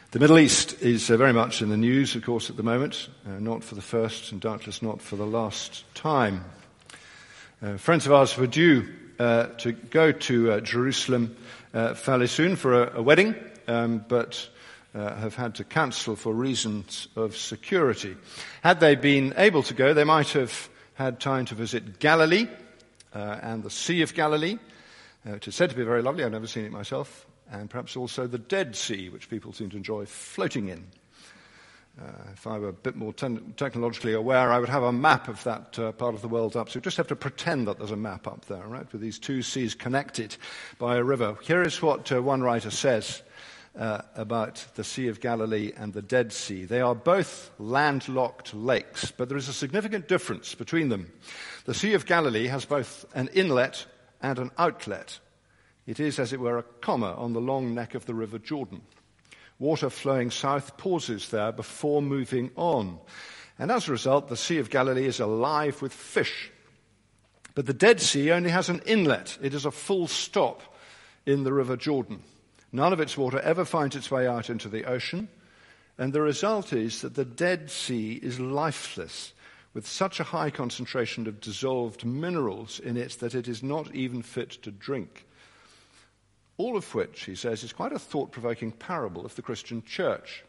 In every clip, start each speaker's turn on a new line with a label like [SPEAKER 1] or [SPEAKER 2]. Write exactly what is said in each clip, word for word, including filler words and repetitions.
[SPEAKER 1] The Middle East is uh, very much in the news, of course, at the moment, uh, not for the first and doubtless not for the last time. Uh, friends of ours were due uh, to go to uh, Jerusalem uh, fairly soon for a, a wedding, um, but uh, have had to cancel for reasons of security. Had they been able to go, they might have had time to visit Galilee uh, and the Sea of Galilee, uh, which is said to be very lovely. I've never seen it myself. And perhaps also the Dead Sea, which people seem to enjoy floating in. Uh, if I were a bit more ten- technologically aware, I would have a map of that uh, part of the world up. So you just have to pretend that there's a map up there, right, with these two seas connected by a river. Here is what uh, one writer says uh, about the Sea of Galilee and the Dead Sea. They are both landlocked lakes, but there is a significant difference between them. The Sea of Galilee has both an inlet and an outlet. It is, as it were, a comma on the long neck of the River Jordan. Water flowing south pauses there before moving on. And as a result, the Sea of Galilee is alive with fish. But the Dead Sea only has an inlet. It is a full stop in the River Jordan. None of its water ever finds its way out into the ocean. And the result is that the Dead Sea is lifeless, with such a high concentration of dissolved minerals in it that it is not even fit to drink. All of which, he says, is quite a thought-provoking parable of the Christian church.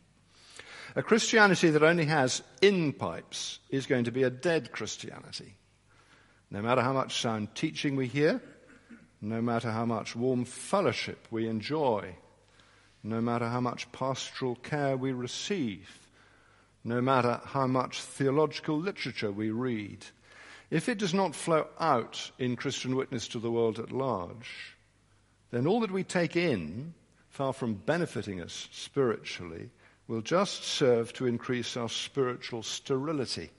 [SPEAKER 1] A Christianity that only has in-pipes is going to be a dead Christianity. No matter how much sound teaching we hear, no matter how much warm fellowship we enjoy, no matter how much pastoral care we receive, no matter how much theological literature we read, if it does not flow out in Christian witness to the world at large, then all that we take in, far from benefiting us spiritually, will just serve to increase our spiritual sterility.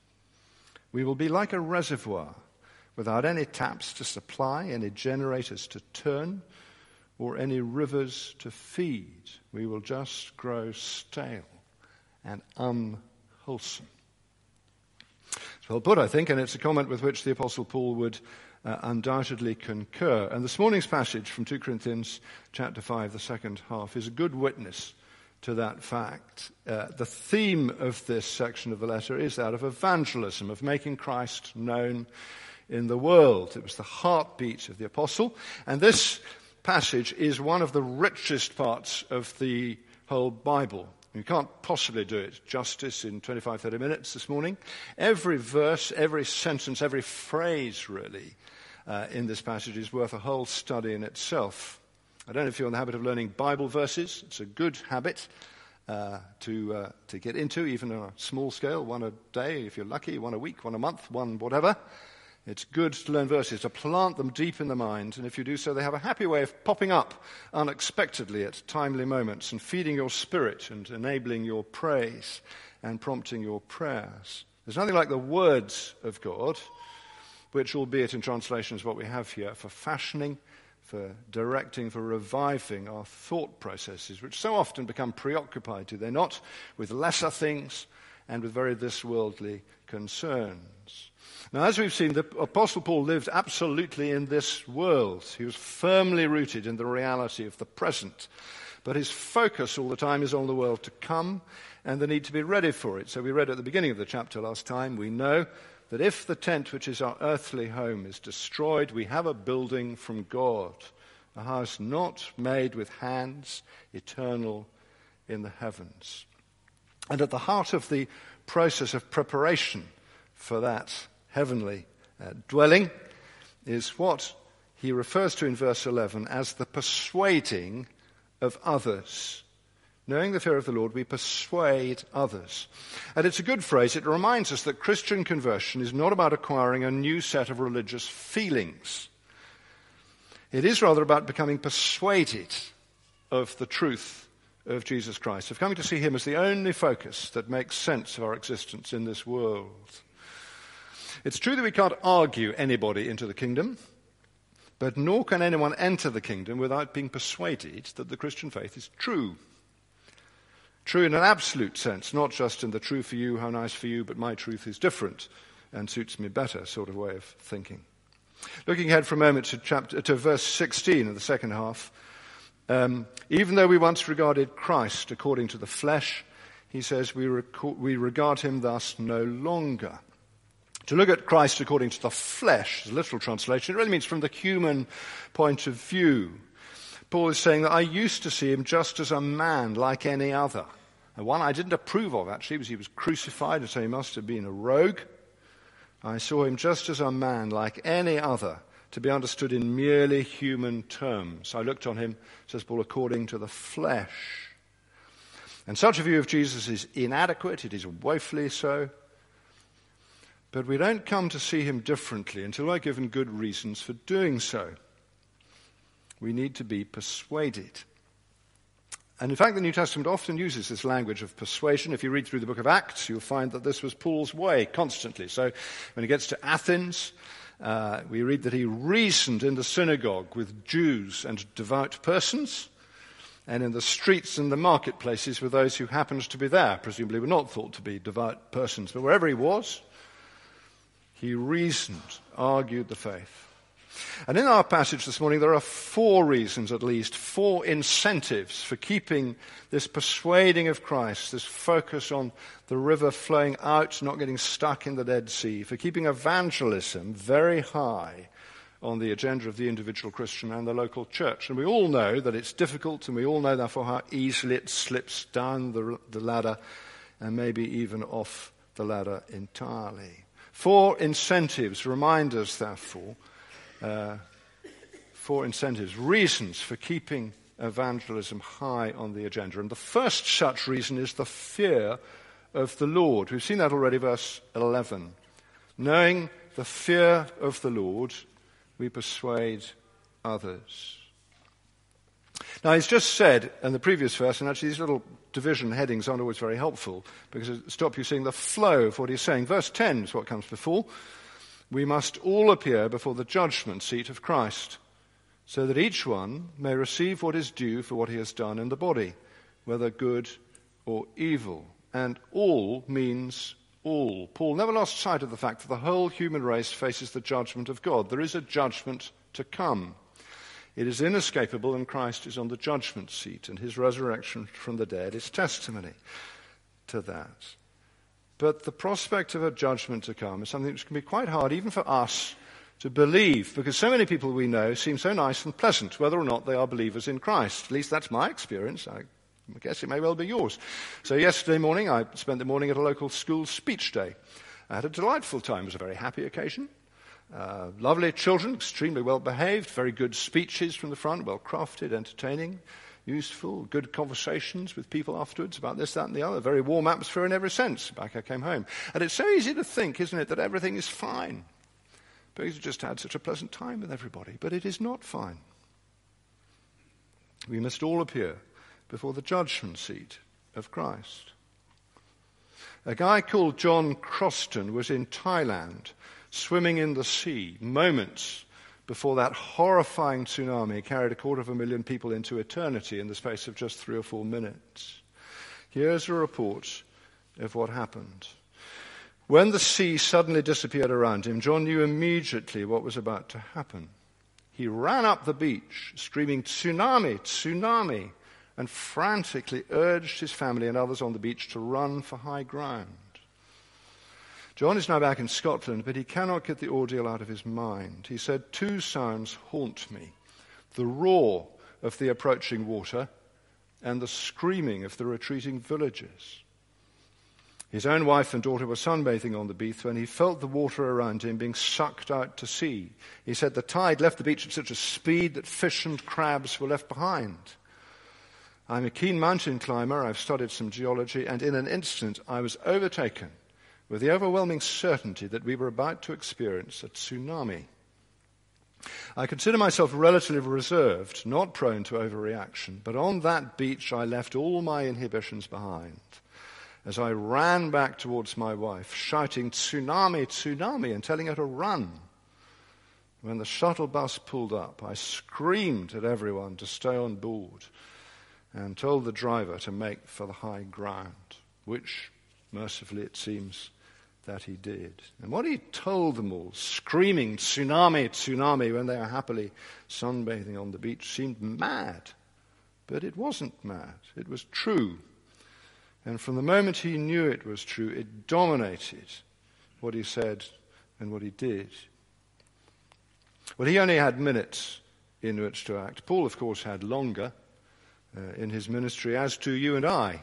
[SPEAKER 1] We will be like a reservoir without any taps to supply, any generators to turn, or any rivers to feed. We will just grow stale and unwholesome. It's well put, I think, and it's a comment with which the Apostle Paul would Uh, undoubtedly concur. And this morning's passage from Second Corinthians chapter five, the second half, is a good witness to that fact. Uh, the theme of this section of the letter is that of evangelism, of making Christ known in the world. It was the heartbeat of the apostle. And this passage is one of the richest parts of the whole Bible. You can't possibly do it justice in twenty-five, thirty minutes this morning. Every verse, every sentence, every phrase, really, uh, in this passage is worth a whole study in itself. I don't know if you're in the habit of learning Bible verses. It's a good habit uh, to uh, to get into, even on a small scale, one a day, if you're lucky, one a week, one a month, one whatever. It's good to learn verses, to plant them deep in the mind, and if you do so, they have a happy way of popping up unexpectedly at timely moments and feeding your spirit and enabling your praise and prompting your prayers. There's nothing like the words of God, which, albeit in translation is what we have here, for fashioning, for directing, for reviving our thought processes, which so often become preoccupied, do they not, with lesser things and with very this-worldly concerns. Now, as we've seen, the Apostle Paul lived absolutely in this world. He was firmly rooted in the reality of the present. But his focus all the time is on the world to come and the need to be ready for it. So we read at the beginning of the chapter last time, we know that if the tent, which is our earthly home, is destroyed, we have a building from God, a house not made with hands, eternal in the heavens. And at the heart of the process of preparation for that heavenly uh, dwelling is what he refers to in verse eleven as the persuading of others. Knowing the fear of the Lord, we persuade others. And it's a good phrase. It reminds us that Christian conversion is not about acquiring a new set of religious feelings. It is rather about becoming persuaded of the truth of Jesus Christ, of coming to see him as the only focus that makes sense of our existence in this world. It's true that we can't argue anybody into the kingdom, but nor can anyone enter the kingdom without being persuaded that the Christian faith is true. True in an absolute sense, not just in the true for you, how nice for you, but my truth is different and suits me better sort of way of thinking. Looking ahead for a moment to, chapter, to verse sixteen of the second half, Um, even though we once regarded Christ according to the flesh, he says we, rec- we regard him thus no longer. To look at Christ according to the flesh, the literal translation, it really means from the human point of view. Paul is saying that I used to see him just as a man like any other. And one I didn't approve of, actually, was he was crucified, and so he must have been a rogue. I saw him just as a man like any other, to be understood in merely human terms. I looked on him, says Paul, according to the flesh. And such a view of Jesus is inadequate, it is woefully so. But we don't come to see him differently until we're given good reasons for doing so. We need to be persuaded. And in fact, the New Testament often uses this language of persuasion. If you read through the book of Acts, you'll find that this was Paul's way constantly. So when he gets to Athens, uh, we read that he reasoned in the synagogue with Jews and devout persons, and in the streets and the marketplaces with those who happened to be there, presumably were not thought to be devout persons. But wherever he was, he reasoned, argued the faith. And in our passage this morning, there are four reasons at least, four incentives for keeping this persuading of Christ, this focus on the river flowing out, not getting stuck in the Dead Sea, for keeping evangelism very high on the agenda of the individual Christian and the local church. And we all know that it's difficult, and we all know, therefore, how easily it slips down the, the ladder and maybe even off the ladder entirely. Four incentives remind us, therefore, uh, four incentives, reasons for keeping evangelism high on the agenda. And the first such reason is the fear of the Lord. We've seen that already, verse eleven. Knowing the fear of the Lord, we persuade others. Now, he's just said in the previous verse, and actually these little division headings aren't always very helpful because it stop you seeing the flow of what he's saying. Verse ten is what comes before. We must all appear before the judgment seat of Christ, so that each one may receive what is due for what he has done in the body, whether good or evil. And all means all. Paul never lost sight of the fact that the whole human race faces the judgment of God. There is a judgment to come. It is inescapable, and Christ is on the judgment seat, and his resurrection from the dead is testimony to that. But the prospect of a judgment to come is something which can be quite hard even for us to believe, because so many people we know seem so nice and pleasant, whether or not they are believers in Christ. At least that's my experience. I guess it may well be yours. So yesterday morning, I spent the morning at a local school speech day. I had a delightful time. It was a very happy occasion. Uh, lovely children, extremely well behaved, very good speeches from the front, well crafted, entertaining, useful, good conversations with people afterwards about this, that, and the other. Very warm atmosphere in every sense. Back I came home. And it's so easy to think, isn't it, that everything is fine, because you just had such a pleasant time with everybody. But it is not fine. We must all appear before the judgment seat of Christ. A guy called John Croston was in Thailand, swimming in the sea, moments before that horrifying tsunami carried a quarter of a million people into eternity in the space of just three or four minutes. Here's a report of what happened. When the sea suddenly disappeared around him, John knew immediately what was about to happen. He ran up the beach, screaming, "Tsunami, tsunami," and frantically urged his family and others on the beach to run for high ground. John is now back in Scotland, but he cannot get the ordeal out of his mind. He said, "Two sounds haunt me, the roar of the approaching water and the screaming of the retreating villagers." His own wife and daughter were sunbathing on the beach when he felt the water around him being sucked out to sea. He said the tide left the beach at such a speed that fish and crabs were left behind. I'm a keen mountain climber, I've studied some geology, and in an instant I was overtaken with the overwhelming certainty that we were about to experience a tsunami. I consider myself relatively reserved, not prone to overreaction, but on that beach I left all my inhibitions behind as I ran back towards my wife, shouting, "Tsunami, tsunami," and telling her to run. When the shuttle bus pulled up, I screamed at everyone to stay on board and told the driver to make for the high ground, which, mercifully it seems, that he did. And what he told them all, screaming "Tsunami, tsunami," when they were happily sunbathing on the beach, seemed mad But it wasn't mad. It was true. And from the moment he knew it was true, it dominated what he said and what he did. Well, he only had minutes in which to act. Paul, of course, had longer uh, in his ministry, as do you and I.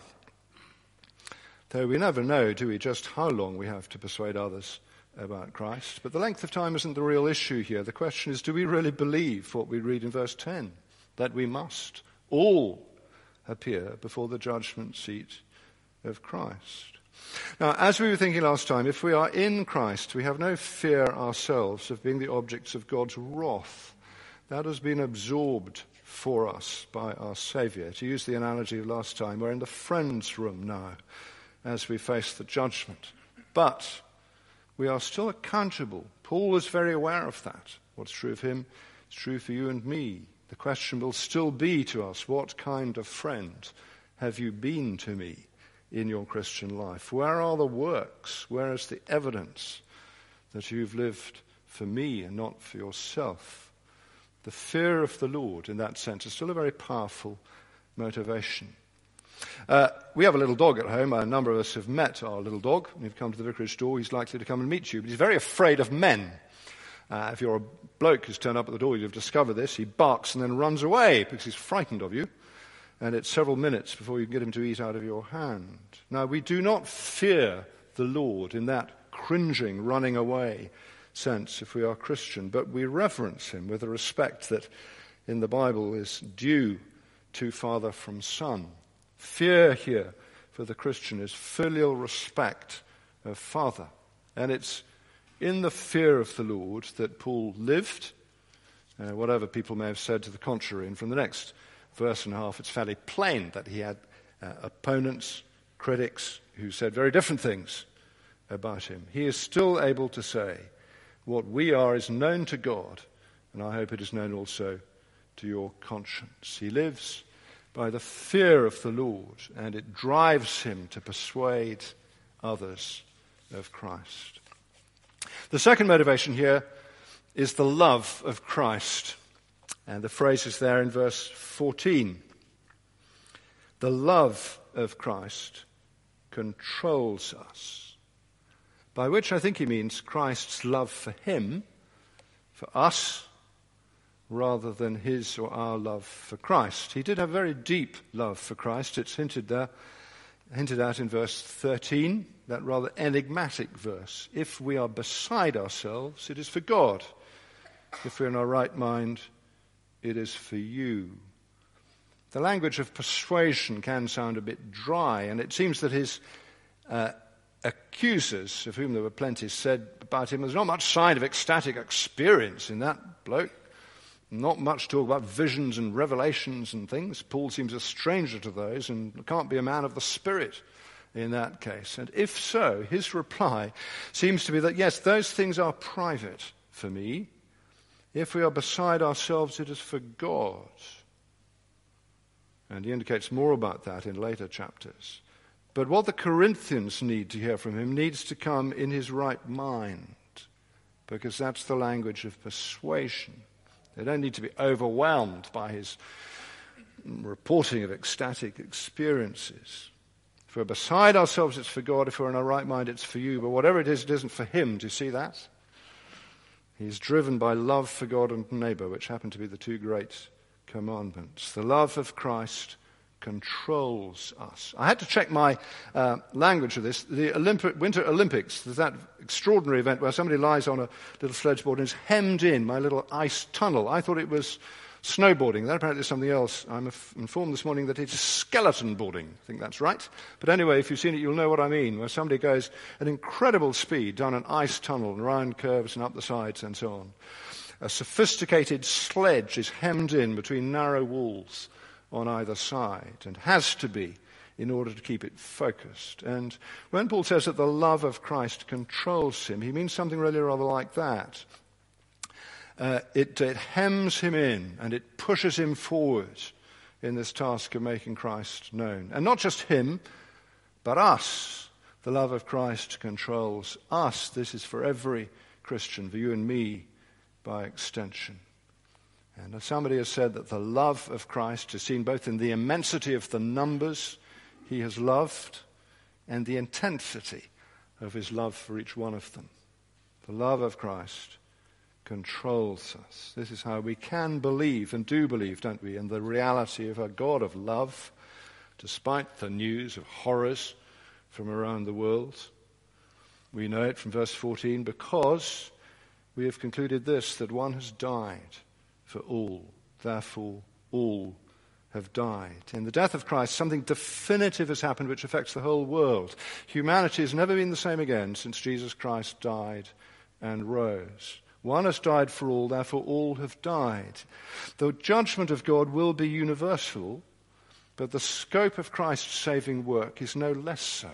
[SPEAKER 1] Though we never know, do we, just how long we have to persuade others about Christ. But the length of time isn't the real issue here. The question is, do we really believe what we read in verse ten? That we must all appear before the judgment seat of Christ. Now, as we were thinking last time, if we are in Christ, we have no fear ourselves of being the objects of God's wrath. That has been absorbed for us by our Saviour. To use the analogy of last time, we're in the friend's room now as we face the judgment. But we are still accountable. Paul is very aware of that. What's true of him is true for you and me. The question will still be to us, what kind of friend have you been to me in your Christian life? Where are the works? Where is the evidence that you've lived for me and not for yourself? The fear of the Lord, in that sense, is still a very powerful motivation. Uh, we have a little dog at home. A number of us have met our little dog. When you've come to the vicarage door, he's likely to come and meet you. But he's very afraid of men. Uh, if you're a bloke who's turned up at the door, you'll have discovered this. He barks and then runs away because he's frightened of you. And it's several minutes before you can get him to eat out of your hand. Now, we do not fear the Lord in that cringing, running away sense if we are Christian, but we reverence him with a respect that in the Bible is due to father from son. Fear here for the Christian is filial respect of father. And it's in the fear of the Lord that Paul lived, uh, whatever people may have said to the contrary. And from the next verse and a half, it's fairly plain that he had uh, opponents, critics, who said very different things about him. He is still able to say, what we are is known to God, and I hope it is known also to your conscience. He lives by the fear of the Lord, and it drives him to persuade others of Christ. The second motivation here is the love of Christ. And the phrase is there in verse fourteen. The love of Christ controls us. By which I think he means Christ's love for him, for us, rather than his or our love for Christ. He did have very deep love for Christ. It's hinted there, hinted at in verse thirteen, that rather enigmatic verse. If we are beside ourselves, it is for God. If we're in our right mind, it is for you. The language of persuasion can sound a bit dry, and it seems that his uh, accusers, of whom there were plenty, said about him, there's not much sign of ecstatic experience in that bloke. Not much talk about visions and revelations and things. Paul seems a stranger to those and can't be a man of the Spirit in that case. And if so, his reply seems to be that, yes, those things are private for me. If we are beside ourselves, it is for God. And he indicates more about that in later chapters. But what the Corinthians need to hear from him needs to come in his right mind, because that's the language of persuasion. They don't need to be overwhelmed by his reporting of ecstatic experiences. If we're beside ourselves, it's for God. If we're in our right mind, it's for you. But whatever it is, it isn't for him. Do you see that? He's driven by love for God and neighbor, which happen to be the two great commandments. The love of Christ controls us. I had to check my uh, language of this. The Olympi- Winter Olympics, there's that extraordinary event where somebody lies on a little sledge board and is hemmed in by a little ice tunnel. I thought it was snowboarding. That apparently is something else. I'm informed this morning that it's skeleton boarding. I think that's right. But anyway, if you've seen it, you'll know what I mean, where somebody goes at incredible speed down an ice tunnel and around curves and up the sides and so on. A sophisticated sledge is hemmed in between narrow walls on either side, and has to be in order to keep it focused. And when Paul says that the love of Christ controls him, he means something really rather like that. Uh, it, it hems him in, and it pushes him forward in this task of making Christ known. And not just him, but us. The love of Christ controls us. This is for every Christian, for you and me by extension. And somebody has said that the love of Christ is seen both in the immensity of the numbers he has loved and the intensity of his love for each one of them. The love of Christ controls us. This is how we can believe and do believe, don't we, in the reality of a God of love, despite the news of horrors from around the world. We know it from verse fourteen, because we have concluded this, that one has died for all, therefore all have died. In the death of Christ, something definitive has happened which affects the whole world. Humanity has never been the same again since Jesus Christ died and rose. One has died for all, therefore all have died. The judgment of God will be universal, but the scope of Christ's saving work is no less so.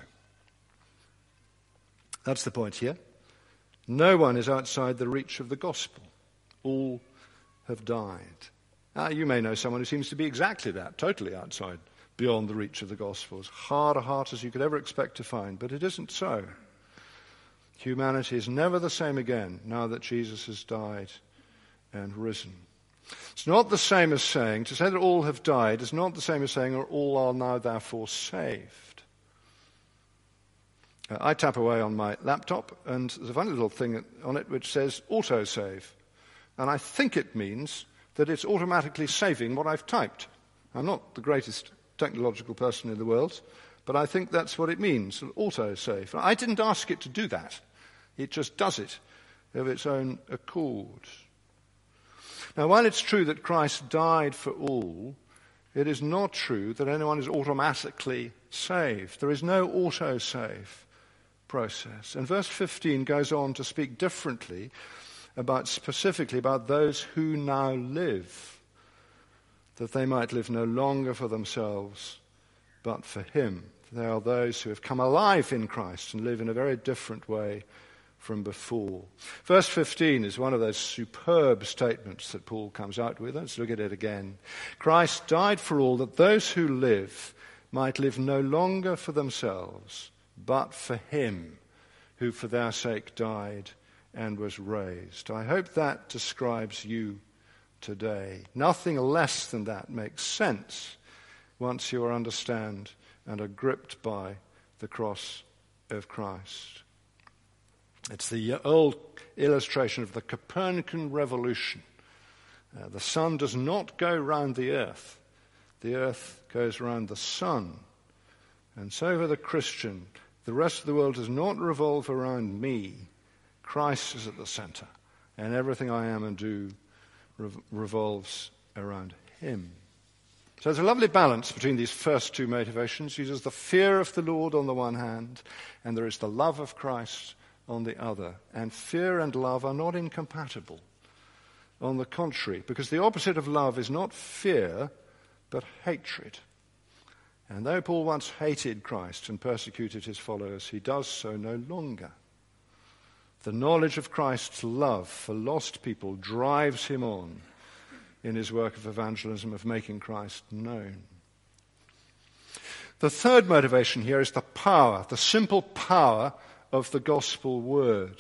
[SPEAKER 1] That's the point here. No one is outside the reach of the gospel. All have died. Now, you may know someone who seems to be exactly that, totally outside, beyond the reach of the gospel, as hard a heart as you could ever expect to find, but it isn't so. Humanity is never the same again now that Jesus has died and risen. It's not the same as saying, to say that all have died is not the same as saying, or all are now therefore saved. Uh, I tap away on my laptop, and there's a funny little thing on it which says autosave. And I think it means that it's automatically saving what I've typed. I'm not the greatest technological person in the world, but I think that's what it means, an autosave. I didn't ask it to do that. It just does it of its own accord. Now, while it's true that Christ died for all, it is not true that anyone is automatically saved. There is no autosave process. And verse fifteen goes on to speak differently about, specifically about those who now live, that they might live no longer for themselves, but for him. They are those who have come alive in Christ and live in a very different way from before. Verse fifteen is one of those superb statements that Paul comes out with. Let's look at it again. Christ died for all, that those who live might live no longer for themselves, but for him who for their sake died and was raised. I hope that describes you today. Nothing less than that makes sense once you understand and are gripped by the cross of Christ. It's the old illustration of the Copernican revolution. Uh, the sun does not go round the earth. The earth goes round the sun. And so for the Christian, the rest of the world does not revolve around me. Christ is at the center, and everything I am and do rev- revolves around him. So there's a lovely balance between these first two motivations. There's the fear of the Lord on the one hand, and there is the love of Christ on the other. And fear and love are not incompatible. On the contrary, because the opposite of love is not fear, but hatred. And though Paul once hated Christ and persecuted his followers, he does so no longer. The knowledge of Christ's love for lost people drives him on in his work of evangelism, of making Christ known. The third motivation here is the power, the simple power of the gospel word.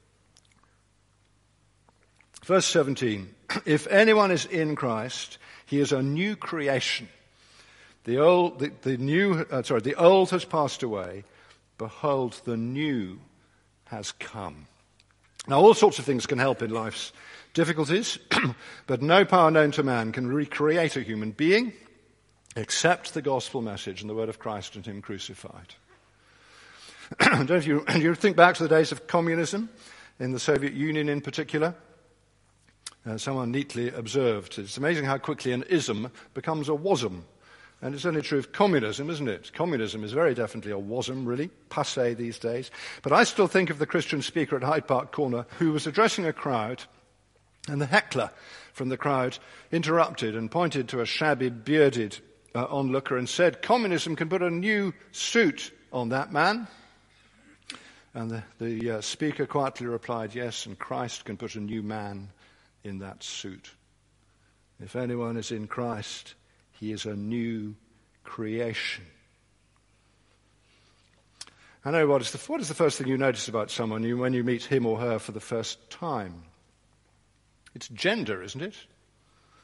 [SPEAKER 1] Verse seventeen, if anyone is in Christ, he is a new creation. The old, the, the new, uh, sorry, the old has passed away. Behold, the new has come. Now, all sorts of things can help in life's difficulties, but no power known to man can recreate a human being except the gospel message and the word of Christ and him crucified. Don't you, you think back to the days of communism, in the Soviet Union in particular? Uh, someone neatly observed, it's amazing how quickly an ism becomes a wasm. And it's only true of communism, isn't it? Communism is very definitely a wasm, really, passé these days. But I still think of the Christian speaker at Hyde Park Corner who was addressing a crowd, and the heckler from the crowd interrupted and pointed to a shabby, bearded uh, onlooker and said, communism can put a new suit on that man. And the, the uh, speaker quietly replied, yes, and Christ can put a new man in that suit. If anyone is in Christ, he is a new creation. I know what is the, what is the first thing you notice about someone you, when you meet him or her for the first time? It's gender, isn't it?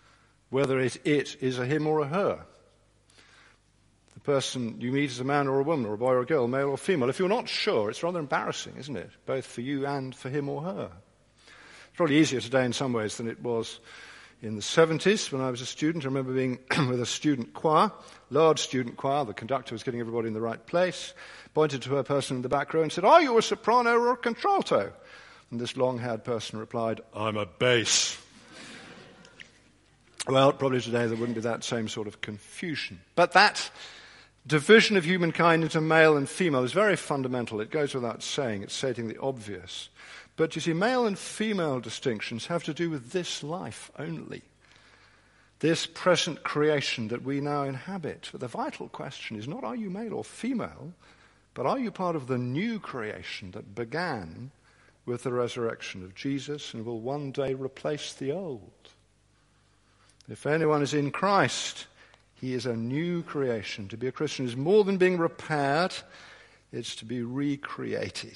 [SPEAKER 1] whether it, it is a him or a her. The person you meet is a man or a woman, or a boy or a girl, male or female. If you're not sure, it's rather embarrassing, isn't it? Both for you and for him or her. It's probably easier today in some ways than it was in the seventies when I was a student. I remember being with a student choir, large student choir. The conductor was getting everybody in the right place, pointed to a person in the back row and said, "Are you a soprano or a contralto?" And this long-haired person replied, "I'm a bass." Well, probably today there wouldn't be that same sort of confusion. But that division of humankind into male and female is very fundamental. It goes without saying. It's stating the obvious. But you see, male and female distinctions have to do with this life only, this present creation that we now inhabit. But the vital question is not are you male or female, but are you part of the new creation that began with the resurrection of Jesus and will one day replace the old? If anyone is in Christ, he is a new creation. To be a Christian is more than being repaired, it's to be recreated.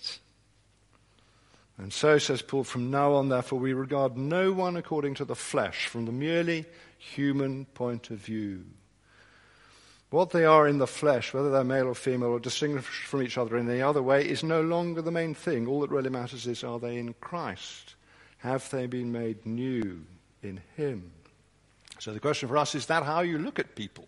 [SPEAKER 1] And so, says Paul, from now on, therefore, we regard no one according to the flesh, from the merely human point of view. What they are in the flesh, whether they're male or female or distinguished from each other in any other way, is no longer the main thing. All that really matters is, are they in Christ? Have they been made new in him? So the question for us, is that how you look at people?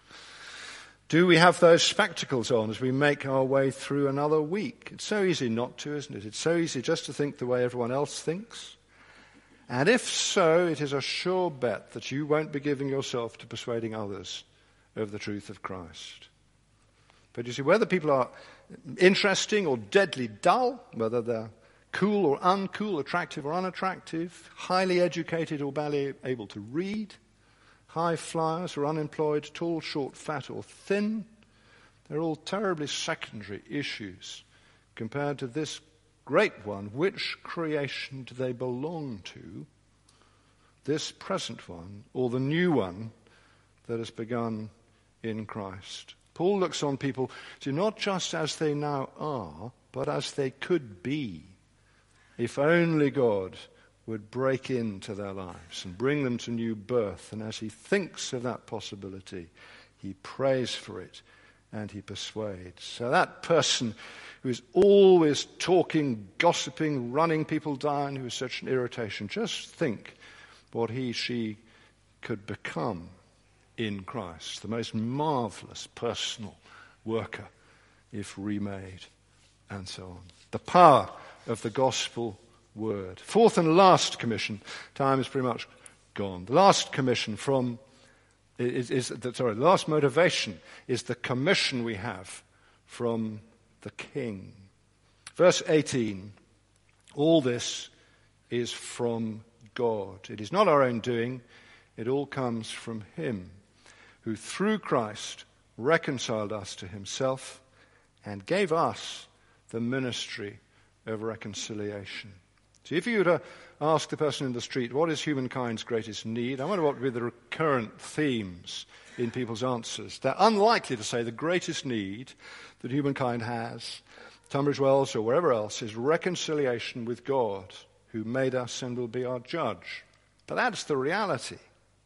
[SPEAKER 1] Do we have those spectacles on as we make our way through another week? It's so easy not to, isn't it? It's so easy just to think the way everyone else thinks. And if so, it is a sure bet that you won't be giving yourself to persuading others of the truth of Christ. But you see, whether people are interesting or deadly dull, whether they're cool or uncool, attractive or unattractive, highly educated or barely able to read, high flyers or unemployed, tall, short, fat or thin, they're all terribly secondary issues compared to this great one. Which creation do they belong to? This present one or the new one that has begun in Christ? Paul looks on people to not just as they now are, but as they could be, if only God would break into their lives and bring them to new birth. And as he thinks of that possibility, he prays for it and he persuades. So that person who is always talking, gossiping, running people down, who is such an irritation, just think what he, she could become in Christ. The most marvelous personal worker if remade, and so on. The power of the gospel word. Fourth and last commission. Time is pretty much gone. The last commission from is, is the, sorry, the last motivation is the commission we have from the King. Verse eighteen. All this is from God. It is not our own doing. It all comes from him, who through Christ reconciled us to himself and gave us the ministry of reconciliation. So if you were to ask the person in the street, what is humankind's greatest need? I wonder what would be the recurrent themes in people's answers. They're unlikely to say the greatest need that humankind has, Tunbridge Wells or wherever else, is reconciliation with God, who made us and will be our judge. But that's the reality.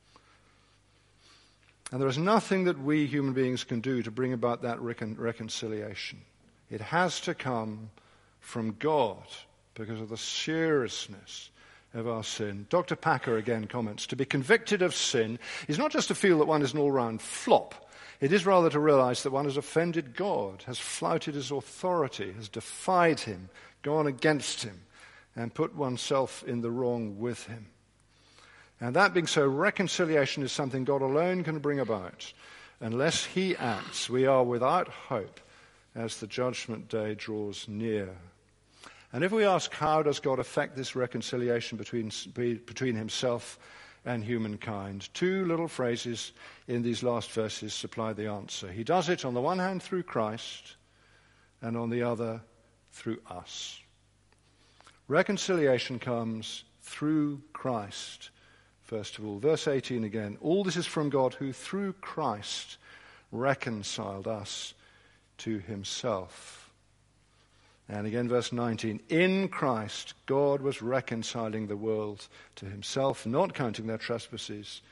[SPEAKER 1] And there is nothing that we human beings can do to bring about that recon- reconciliation. It has to come from God, because of the seriousness of our sin. Doctor Packer again comments, to be convicted of sin is not just to feel that one is an all-round flop. It is rather to realize that one has offended God, has flouted his authority, has defied him, gone against him, and put oneself in the wrong with him. And that being so, reconciliation is something God alone can bring about. Unless he acts, we are without hope as the judgment day draws near. And if we ask, how does God effect this reconciliation between, between himself and humankind? Two little phrases in these last verses supply the answer. He does it on the one hand through Christ, and on the other through us. Reconciliation comes through Christ, first of all. Verse eighteen again. All this is from God, who through Christ reconciled us to himself. And again, verse nineteen, in Christ, God was reconciling the world to himself, not counting their trespasses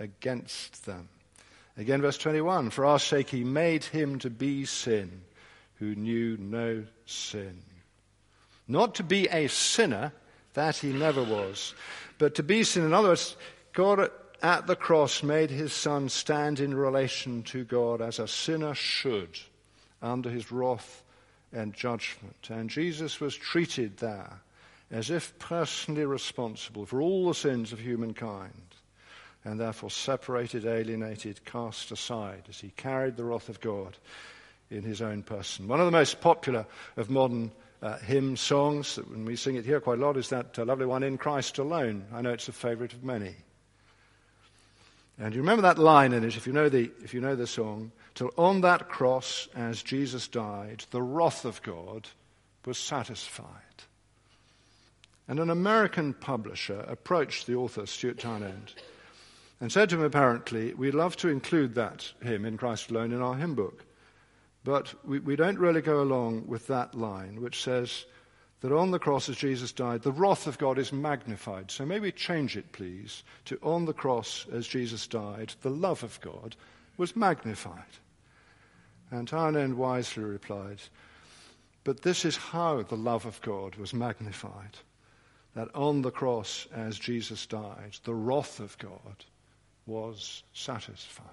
[SPEAKER 1] against them. Again, verse twenty-one, for our sake he made him to be sin who knew no sin. Not to be a sinner, that he never was, but to be sin. In other words, God at the cross made his son stand in relation to God as a sinner should, under his wrath and judgment. And Jesus was treated there as if personally responsible for all the sins of humankind, and therefore separated, alienated, cast aside as he carried the wrath of God in his own person. One of the most popular of modern uh, hymn songs, that when we sing it here quite a lot, is that uh, lovely one, In Christ Alone. I know it's a favorite of many. And you remember that line in it, if you know the, if you know the song, till on that cross, as Jesus died, the wrath of God was satisfied. And an American publisher approached the author, Stuart Townend, and said to him apparently, we'd love to include that hymn, In Christ Alone, in our hymn book, but we, we don't really go along with that line, which says that on the cross as Jesus died, the wrath of God is magnified. So maybe change it, please, to on the cross as Jesus died, the love of God was magnified. And Townend wisely replied, but this is how the love of God was magnified, that on the cross as Jesus died, the wrath of God was satisfied.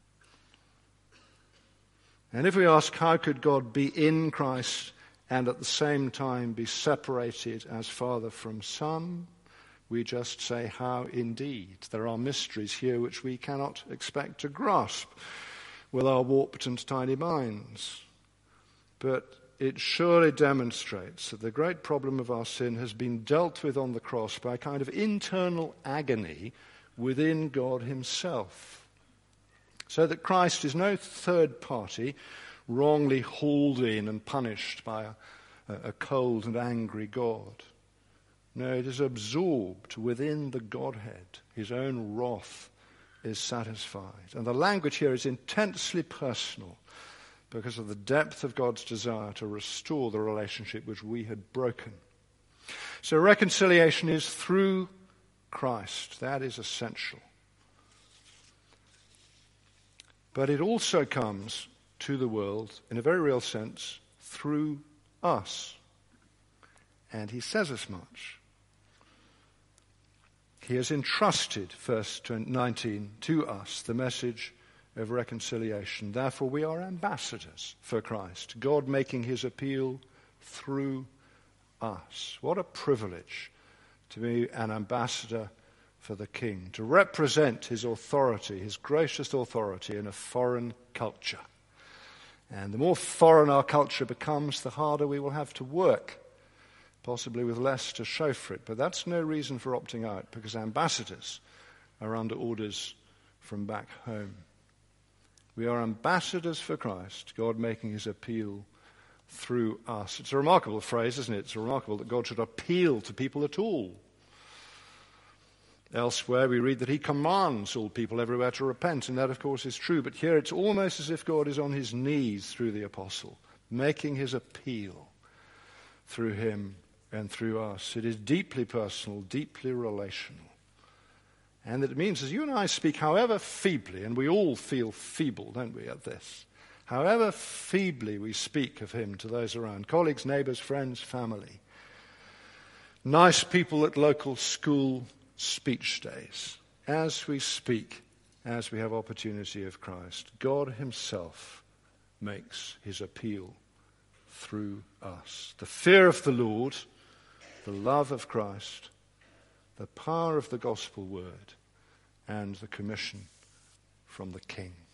[SPEAKER 1] And if we ask, how could God be in Christ and at the same time be separated as Father from Son? We just say, how indeed. There are mysteries here which we cannot expect to grasp with our warped and tiny minds. But it surely demonstrates that the great problem of our sin has been dealt with on the cross by a kind of internal agony within God himself. So that Christ is no third party wrongly hauled in and punished by a, a cold and angry God. No, it is absorbed within the Godhead. His own wrath is satisfied. And the language here is intensely personal because of the depth of God's desire to restore the relationship which we had broken. So reconciliation is through Christ. That is essential. But it also comes to the world, in a very real sense, through us. And he says as much. He has entrusted, verse nineteen, to us the message of reconciliation. Therefore we are ambassadors for Christ, God making his appeal through us. What a privilege to be an ambassador for the King, to represent his authority, his gracious authority in a foreign culture. And the more foreign our culture becomes, the harder we will have to work, possibly with less to show for it. But that's no reason for opting out, because ambassadors are under orders from back home. We are ambassadors for Christ, God making his appeal through us. It's a remarkable phrase, isn't it? It's remarkable that God should appeal to people at all. Elsewhere we read that he commands all people everywhere to repent, and that of course is true. But here it's almost as if God is on his knees through the apostle, making his appeal through him and through us. It is deeply personal, deeply relational. And it means as you and I speak, however feebly, and we all feel feeble, don't we, at this, however feebly we speak of him to those around, colleagues, neighbors, friends, family, nice people at local school speech days, as we speak, as we have opportunity of Christ, God himself makes his appeal through us. The fear of the Lord, the love of Christ, the power of the gospel word, and the commission from the King.